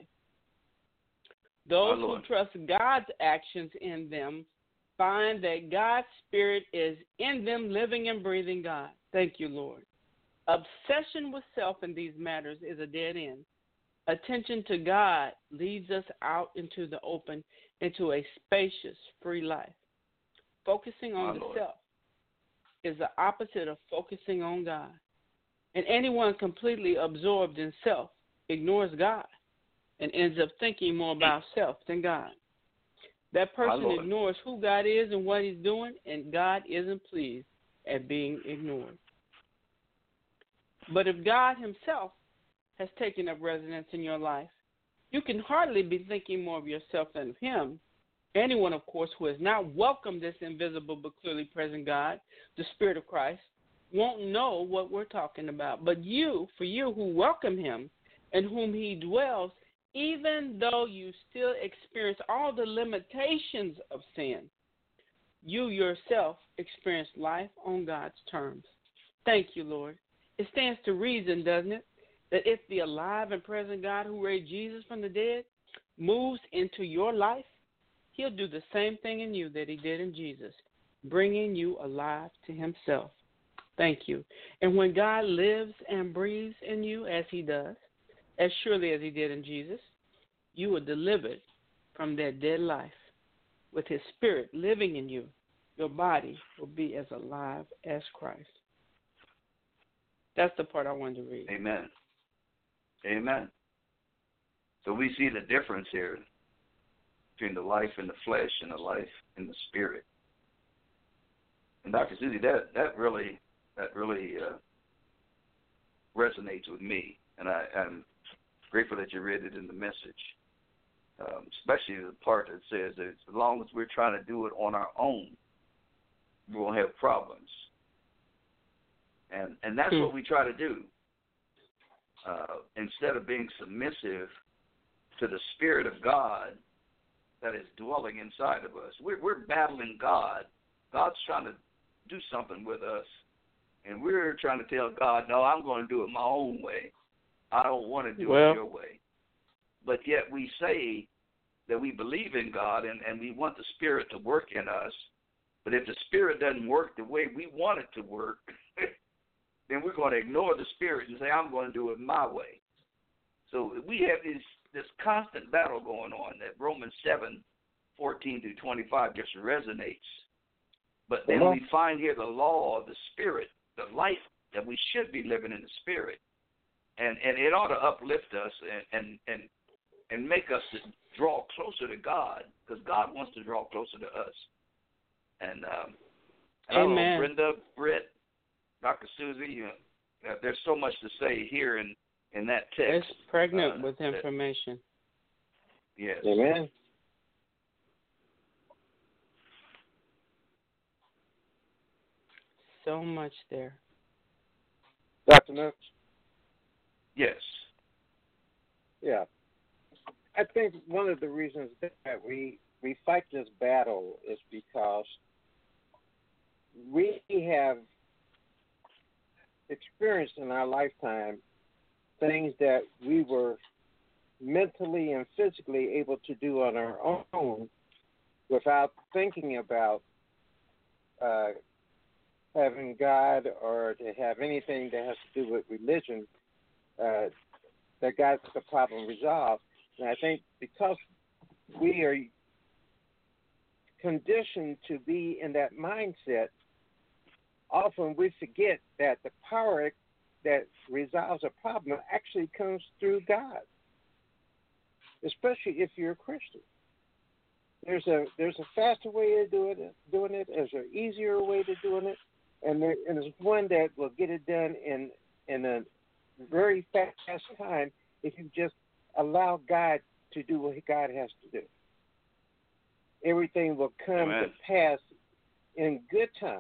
Those who trust God's actions in them find that God's Spirit is in them, living and breathing God. Thank you, Lord. Obsession with self in these matters is a dead end. Attention to God leads us out into the open, into a spacious, free life. Focusing on the self is the opposite of focusing on God. And anyone completely absorbed in self ignores God and ends up thinking more about self than God. That person ignores who God is and what he's doing, and God isn't pleased at being ignored. But if God himself has taken up residence in your life, you can hardly be thinking more of yourself than of him. Anyone, of course, who has not welcomed this invisible but clearly present God, the Spirit of Christ, won't know what we're talking about. But you, for you who welcome him and whom he dwells, even though you still experience all the limitations of sin, you yourself experience life on God's terms. Thank you, Lord. It stands to reason, doesn't it, that if the alive and present God who raised Jesus from the dead moves into your life, he'll do the same thing in you that he did in Jesus, bringing you alive to himself. Thank you. And when God lives and breathes in you as he does, as surely as he did in Jesus, you are delivered from that dead life. With his spirit living in you, your body will be as alive as Christ. That's the part I wanted to read. Amen. Amen. So we see the difference here between the life in the flesh and the life in the spirit. And Dr. Susie, that really resonates with me, and I'm grateful that you read it in the message, especially the part that says that as long as we're trying to do it on our own, we won't have problems. And that's what we try to do. Instead of being submissive to the Spirit of God that is dwelling inside of us, we're battling God. God's trying to do something with us, and we're trying to tell God, no, I'm going to do it my own way. I don't want to do it your way. But yet we say that we believe in God and we want the Spirit to work in us, but if the Spirit doesn't work the way we want it to work, then we're going to ignore the Spirit and say, I'm going to do it my way. So we have this constant battle going on that Romans 7:14-25 just resonates. But then we find here the law of the Spirit, the life that we should be living in the Spirit. And it ought to uplift us and make us to draw closer to God, because God wants to draw closer to us. And I don't know, Brenda, Britt, Dr. Susie, there's so much to say here in that text. It's pregnant with information. Yes. Amen. So much there. Dr. Nooks? Yes. Yeah. I think one of the reasons that we fight this battle is because we have experienced in our lifetime things that we were mentally and physically able to do on our own without thinking about having God or to have anything that has to do with religion that got the problem resolved. And I think because we are conditioned to be in that mindset, often we forget that the power that resolves a problem actually comes through God, especially if you're a Christian. There's a faster way of doing it. There's an easier way to doing it, and there's one that will get it done in a very fast time if you just allow God to do what God has to do. Everything will come to pass in good time.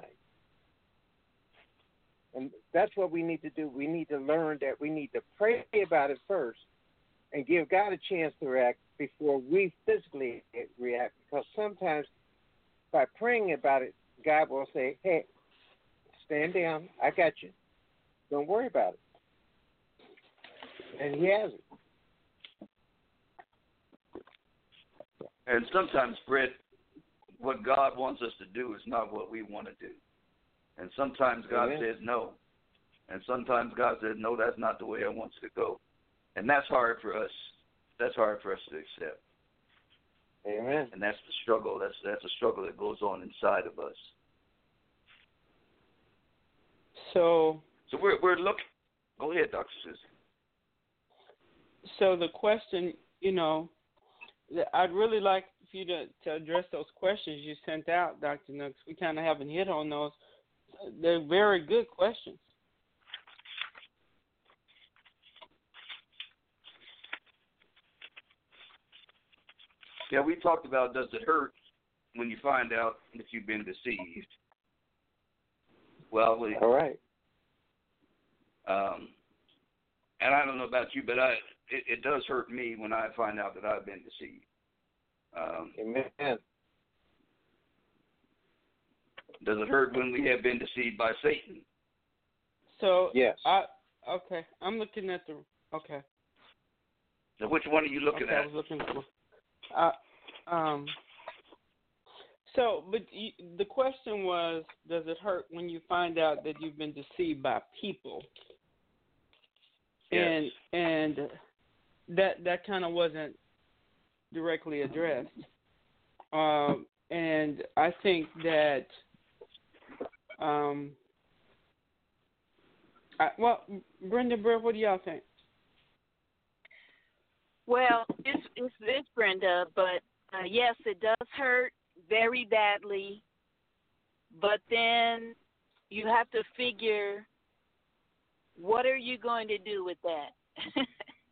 And that's what we need to do. We need to learn that we need to pray about it first and give God a chance to react before we physically react. Because sometimes by praying about it, God will say, hey, stand down. I got you. Don't worry about it. And he hasn't. And sometimes, Britt, what God wants us to do is not what we want to do. And sometimes God says no. And sometimes God says, no, that's not the way I want you to go. And that's hard for us. That's hard for us to accept. Amen. And that's the struggle. That's a struggle that goes on inside of us. So we're looking. Go ahead, Dr. Susan. So the question, I'd really like for you to address those questions you sent out, Dr. Nooks. We kind of haven't hit on those. They're very good questions. Yeah, we talked about, does it hurt when you find out that you've been deceived? Well, all right. And I don't know about you, but it does hurt me when I find out that I've been deceived. Amen. Does it hurt when we have been deceived by Satan? So yes. Okay, I'm looking at the. Okay. So which one are you looking at? I was looking for. But the question was, does it hurt when you find out that you've been deceived by people? Yes. And that kind of wasn't directly addressed. And I think that, Brenda Burr, what do y'all think? Well, it's Brenda, but yes, it does hurt very badly. But then you have to figure, what are you going to do with that?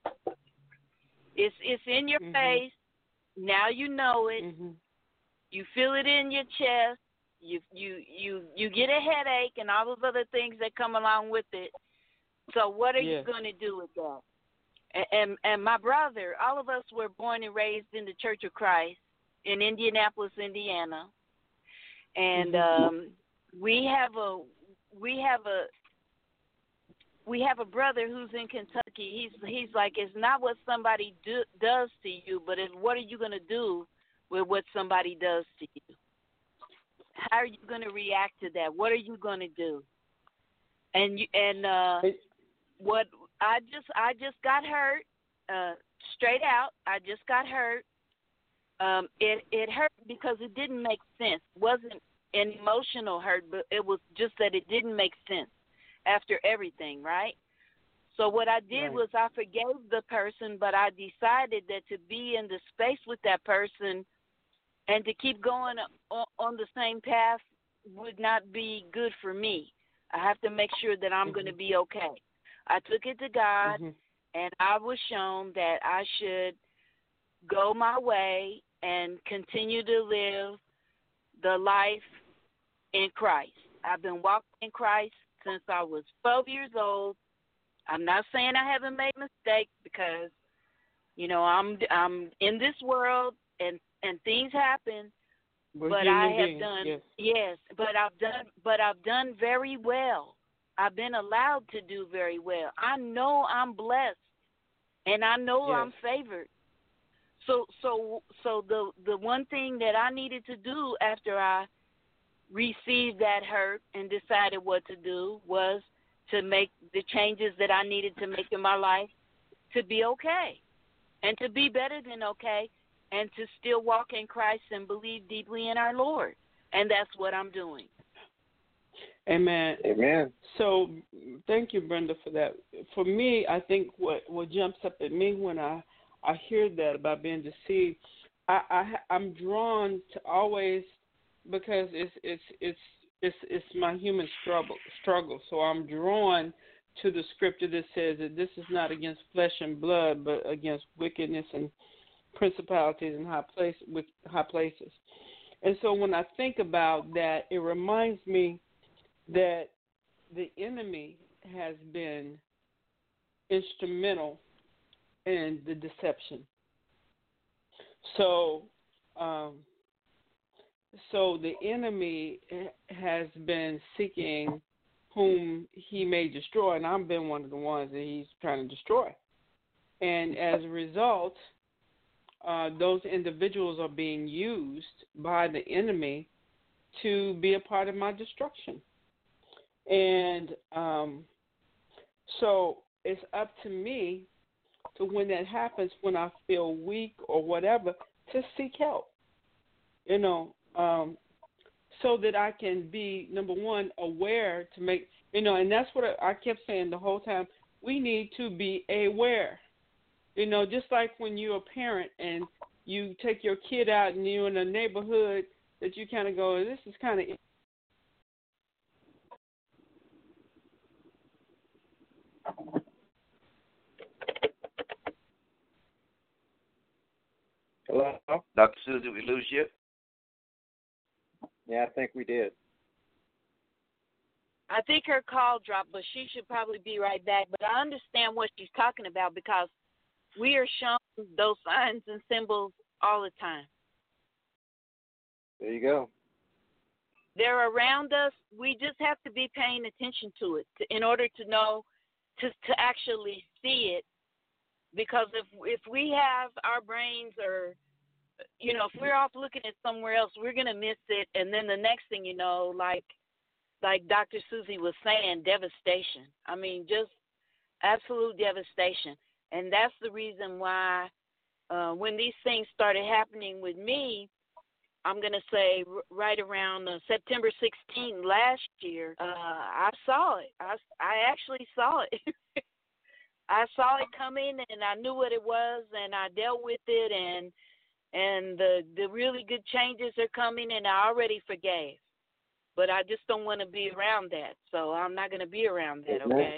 It's in your face. Now you know it. Mm-hmm. You feel it in your chest. You get a headache and all those other things that come along with it. So what are you going to do with that? And my brother, all of us were born and raised in the Church of Christ in Indianapolis, Indiana, and we have a brother who's in Kentucky. He's like, it's not what somebody does to you, but it's what are you going to do with what somebody does to you? How are you going to react to that? What are you going to do? What I just got hurt, straight out. I just got hurt. It hurt because it didn't make sense. It wasn't an emotional hurt, but it was just that it didn't make sense after everything, right? So what I did was I forgave the person, but I decided that to be in the space with that person and to keep going on the same path would not be good for me. I have to make sure that I'm going to be okay. I took it to God, and I was shown that I should go my way and continue to live the life in Christ. I've been walking in Christ since I was 12 years old. I'm not saying I haven't made mistakes because, I'm in this world and things happen. But I have done but I've done very well. I've been allowed to do very well. I know I'm blessed, and I know I'm favored. So the one thing that I needed to do after I received that hurt and decided what to do was to make the changes that I needed to make in my life to be okay and to be better than okay and to still walk in Christ and believe deeply in our Lord. And that's what I'm doing. Amen. Amen. So thank you, Brenda, for that. For me, I think what jumps up at me when I hear that about being deceived, I'm drawn to always, because it's my human struggle. So I'm drawn to the scripture that says that this is not against flesh and blood, but against wickedness and principalities in high places. And so when I think about that, it reminds me that the enemy has been instrumental in the deception. So the enemy has been seeking whom he may destroy, and I've been one of the ones that he's trying to destroy. And as a result, those individuals are being used by the enemy to be a part of my destruction. And so it's up to me to when that happens, when I feel weak or whatever, to seek help, so that I can be, number one, aware to make, and that's what I kept saying the whole time. We need to be aware, just like when you're a parent and you take your kid out and you're in a neighborhood that you kind of go, this is kind of. Hello? Dr. Susie, did we lose you? Yeah, I think we did. I think her call dropped, but she should probably be right back. But I understand what she's talking about because we are shown those signs and symbols all the time. There you go. They're around us. We just have to be paying attention to it in order to know, to actually see it. Because if we have our brains or, if we're off looking at somewhere else, we're going to miss it. And then the next thing you know, like Dr. Susie was saying, devastation. I mean, just absolute devastation. And that's the reason why when these things started happening with me, I'm going to say right around September 16 last year, I saw it. I actually saw it. I saw it coming, and I knew what it was, and I dealt with it, and the really good changes are coming, and I already forgave. But I just don't want to be around that, so I'm not going to be around that, okay?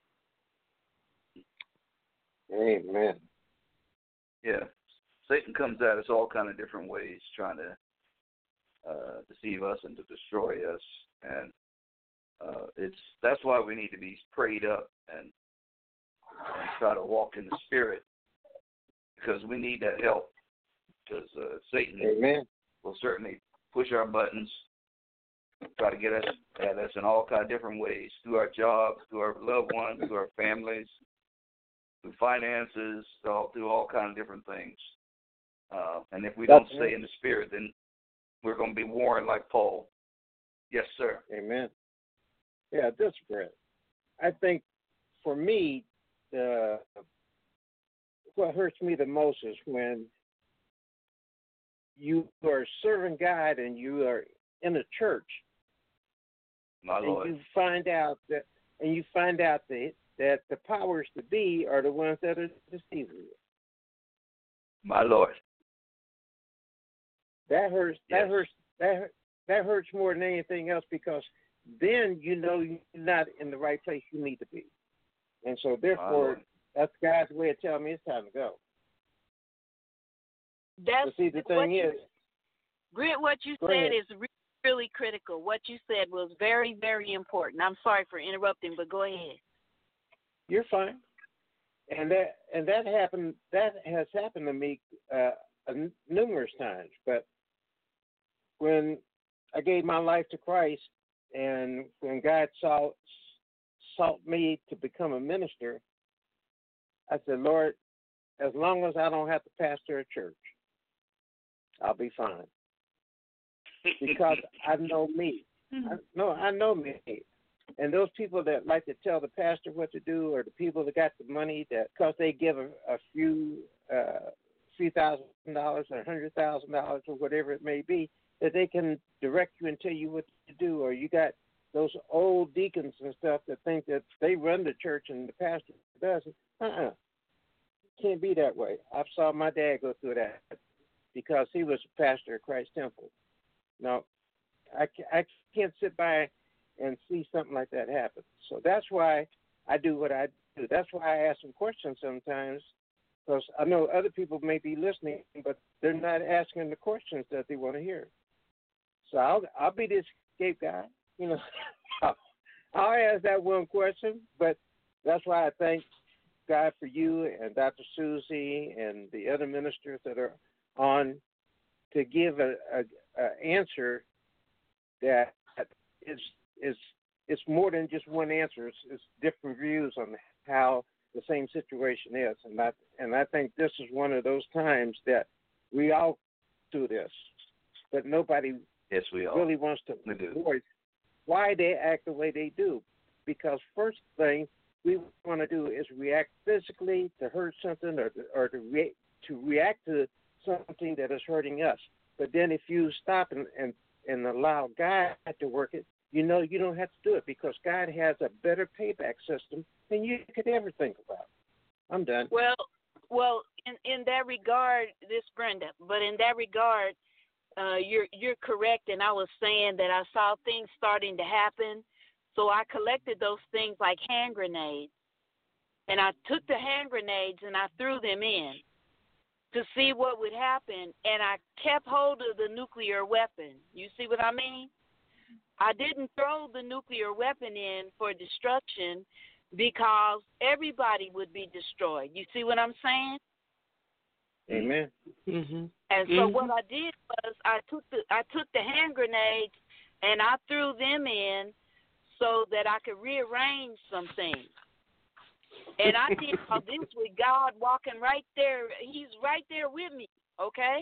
Amen. Yeah. Satan comes at us all kind of different ways, trying to deceive us and to destroy us, and that's why we need to be prayed up and try to walk in the Spirit, because we need that help. Because Satan will certainly push our buttons, try to get us at us in all kind of different ways, through our jobs, through our loved ones, through our families, through finances, through all kind of different things. And if we don't stay in the Spirit, then we're going to be warring like Paul. Yes, sir. Amen. Yeah, this is Brett. I think for me, what hurts me the most is when you are serving God and you are in a church, my Lord, and you find out that the powers to be are the ones that are deceiving you. My Lord, that hurts. Yes. That hurts more than anything else, because then you know you're not in the right place you need to be. And so, therefore, that's God's way of telling me it's time to go. That's see, the thing is, Britt, what you said is really critical. What you said was very, very important. I'm sorry for interrupting, but go ahead. You're fine. And that happened. That has happened to me numerous times. But when I gave my life to Christ, and when God sought me to become a minister, I said, Lord, as long as I don't have to pastor a church, I'll be fine. Because I know me. I know me. And those people that like to tell the pastor what to do, or the people that got the money, that because they give a few $3,000 or $100,000 or whatever it may be, that they can direct you and tell you what to do. Or you got those old deacons and stuff that think that they run the church and the pastor doesn't. Can't be that way. I saw my dad go through that because he was a pastor at Christ Temple. No, I can't sit by and see something like that happen. So that's why I do what I do. That's why I ask some questions sometimes, because I know other people may be listening, but they're not asking the questions that they want to hear. So I'll be the escape guy. I'll ask that one question, but that's why I thank God for you and Dr. Susie and the other ministers that are on to give a answer that is more than just one answer. It's different views on how the same situation is, and I think this is one of those times that we all do this, but nobody really wants to voice why they act the way they do. Because first thing, we want to do is react physically to hurt something or to react to something that is hurting us. But then if you stop and allow God to work it, you know you don't have to do it because God has a better payback system than you could ever think about. I'm done. Well, in that regard, this Brenda, but in that regard, you're correct. And I was saying that I saw things starting to happen, so I collected those things like hand grenades, and I took the hand grenades and I threw them in to see what would happen, and I kept hold of the nuclear weapon. You see what I mean? I didn't throw the nuclear weapon in for destruction because everybody would be destroyed. You see what I'm saying? Amen. Mm-hmm. And so what I did was I took the hand grenades and I threw them in so that I could rearrange some things. And I did all this with God walking right there. He's right there with me, okay?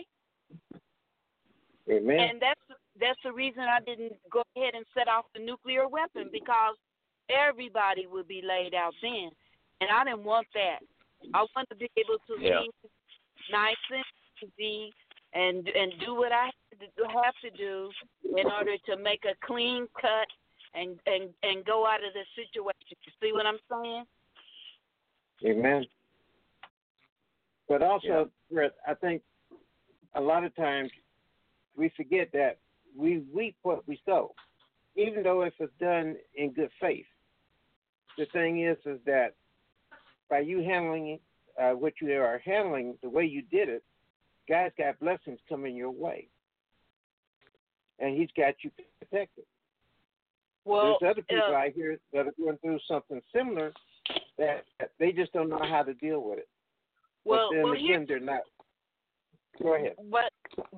Amen. And that's the reason I didn't go ahead and set off the nuclear weapon, because everybody would be laid out then. And I didn't want that. I wanted to be able to leave nice and easy and do what I have to do in order to make a clean cut and go out of the situation. You see what I'm saying? Amen. But also, Brett, I think a lot of times we forget that we reap what we sow, even though if it's done in good faith. The thing is that by you handling it, what you are handling, the way you did it, God's got blessings coming your way, and He's got you protected. Well, there's other people out here that are going through something similar that they just don't know how to deal with it. But then again, they're not. Go ahead. But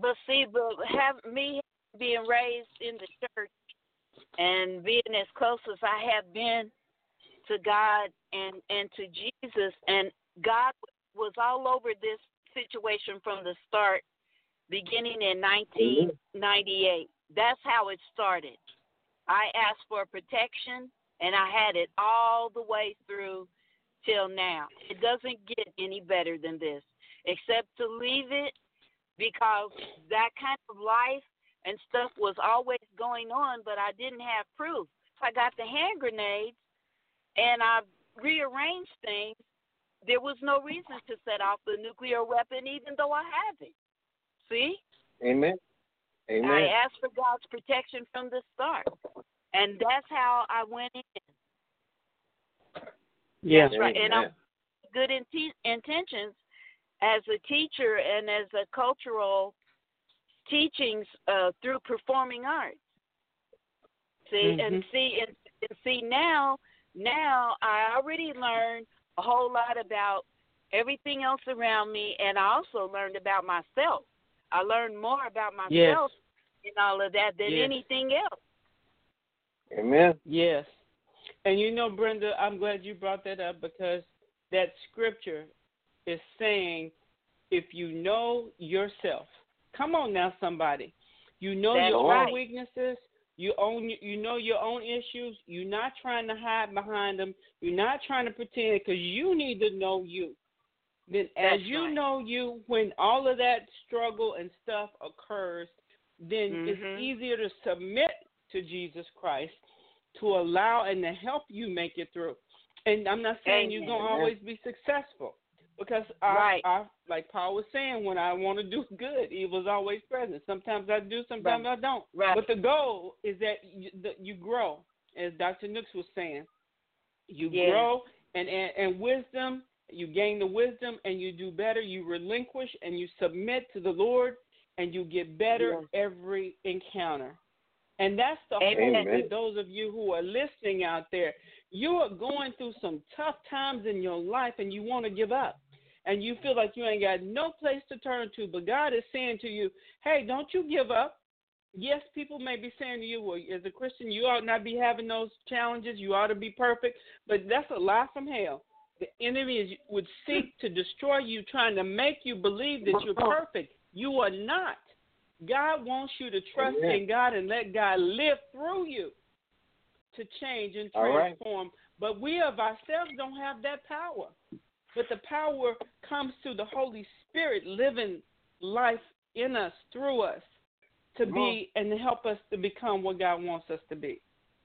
me being raised in the church and being as close as I have been to God and to Jesus, and God was all over this situation from the start, beginning in 1998. That's how it started. I asked for protection, and I had it all the way through till now. It doesn't get any better than this, except to leave it, because that kind of life and stuff was always going on, but I didn't have proof. I got the hand grenades, and I rearranged things. There was no reason to set off the nuclear weapon, even though I have it. See? Amen. Amen. I asked for God's protection from the start, and that's how I went in. Yes, right. And I'm good intentions as a teacher and as a cultural teachings through performing arts. See, and see now I already learned a whole lot about everything else around me, and I also learned about myself. I learned more about myself and all of that than anything else. Amen. Yes. And you know, Brenda, I'm glad you brought that up, because that scripture is saying, if you know yourself, come on now, somebody. You know your own weaknesses. You know your own issues. You're not trying to hide behind them. You're not trying to pretend, because you need to know you. Then as you know you, when all of that struggle and stuff occurs, then it's easier to submit to Jesus Christ to allow and to help you make it through. And I'm not saying you're going to always be successful, because I, like Paul was saying, when I want to do good, evil's always present. Sometimes I do, sometimes I don't. Right. But the goal is that you grow, as Dr. Nooks was saying. You grow, and wisdom, you gain the wisdom, and you do better. You relinquish, and you submit to the Lord, and you get better every encounter. And that's the hope for those of you who are listening out there. You are going through some tough times in your life, and you want to give up. And you feel like you ain't got no place to turn to. But God is saying to you, hey, don't you give up. Yes, people may be saying to you, well, as a Christian, you ought not be having those challenges. You ought to be perfect. But that's a lie from hell. The enemy would seek to destroy you, trying to make you believe that you're perfect. You are not. God wants you to trust in God and let God live through you to change and transform But we of ourselves don't have that power. But the power comes through the Holy Spirit living life in us, through us, to be and to help us to become what God wants us to be.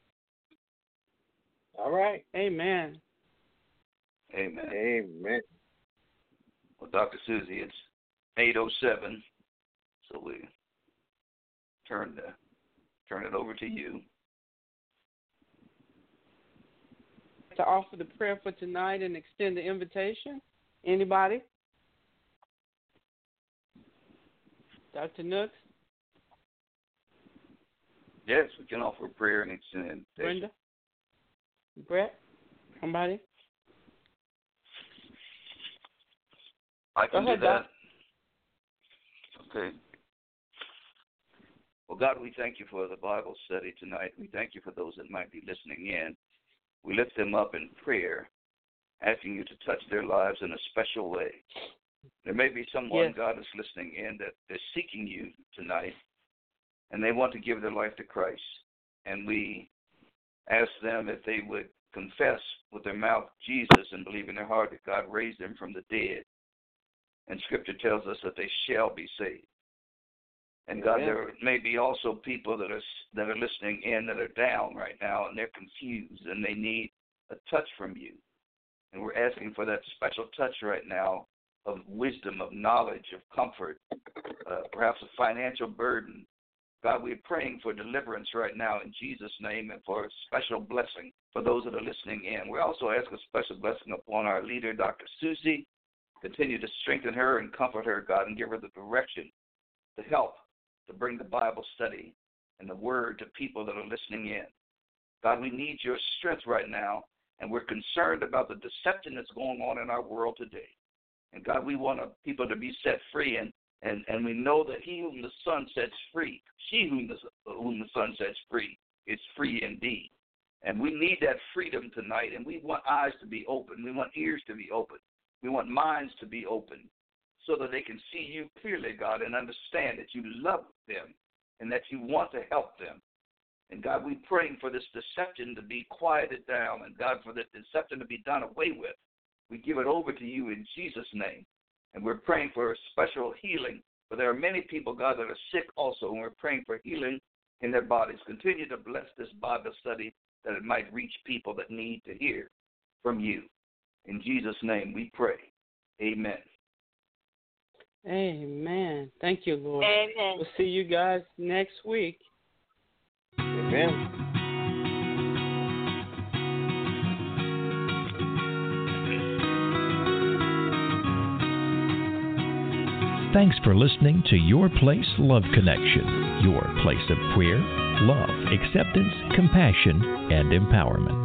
All right. Amen. Amen. Amen. Well, Dr. Susie, it's 8:07, so we turn it over to you. To offer the prayer for tonight and extend the invitation. Anybody? Dr. Nooks? Yes, we can offer prayer and extend the invitation. Brenda? Brett? Somebody? I can do that. Okay. Well, God, we thank you for the Bible study tonight. We thank you for those that might be listening in. We lift them up in prayer, asking you to touch their lives in a special way. There may be someone, God, is listening in that is seeking you tonight, and they want to give their life to Christ. And we ask them if they would confess with their mouth Jesus and believe in their heart that God raised them from the dead. And Scripture tells us that they shall be saved. And God, there may be also people that are listening in that are down right now, and they're confused, and they need a touch from you. And we're asking for that special touch right now of wisdom, of knowledge, of comfort, perhaps a financial burden. God, we're praying for deliverance right now in Jesus' name and for a special blessing for those that are listening in. We also ask a special blessing upon our leader, Dr. Susie. Continue to strengthen her and comfort her, God, and give her the direction, the help, to bring the Bible study and the word to people that are listening in. God, we need your strength right now, and we're concerned about the deception that's going on in our world today. And God, we want people to be set free, and we know that he whom the Son sets free, she whom the Son sets free, is free indeed. And we need that freedom tonight, and we want eyes to be open. We want ears to be open. We want minds to be open, so that they can see you clearly, God, and understand that you love them and that you want to help them. And, God, we're praying for this deception to be quieted down, and, God, for the deception to be done away with. We give it over to you in Jesus' name. And we're praying for a special healing, for there are many people, God, that are sick also, and we're praying for healing in their bodies. Continue to bless this Bible study that it might reach people that need to hear from you. In Jesus' name we pray. Amen. Amen. Thank you, Lord. Amen. We'll see you guys next week. Amen. Thanks for listening to Your Place Love Connection, your place of prayer, love, acceptance, compassion, and empowerment.